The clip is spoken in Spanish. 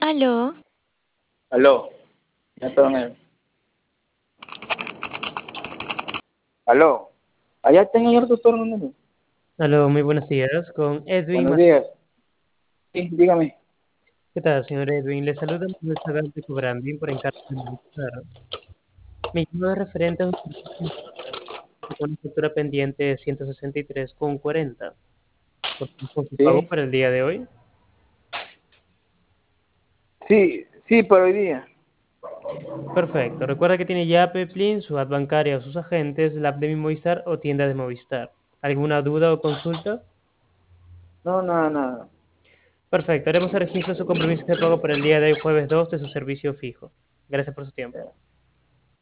Aló, Aló, ya está en el... Aló, allá está en el doctor Núñez. Aló, muy buenos días. Con Edwin. Buenos días. Sí, dígame. ¿Qué tal, señor Edwin? Le saluda el restaurante de Branding por encargo de Movistar. Me llamo de referente a un servicio con una factura pendiente de 163,40 por su pago Sí, para el día de hoy. sí, para hoy día. Perfecto. Recuerda que tiene ya Plin, su app bancaria o sus agentes, la app de mi Movistar o tienda de Movistar. ¿Alguna duda o consulta? No, nada, nada. Perfecto. Haremos el registro de su compromiso de pago para el día de hoy, jueves 2, de su servicio fijo. Gracias por su tiempo.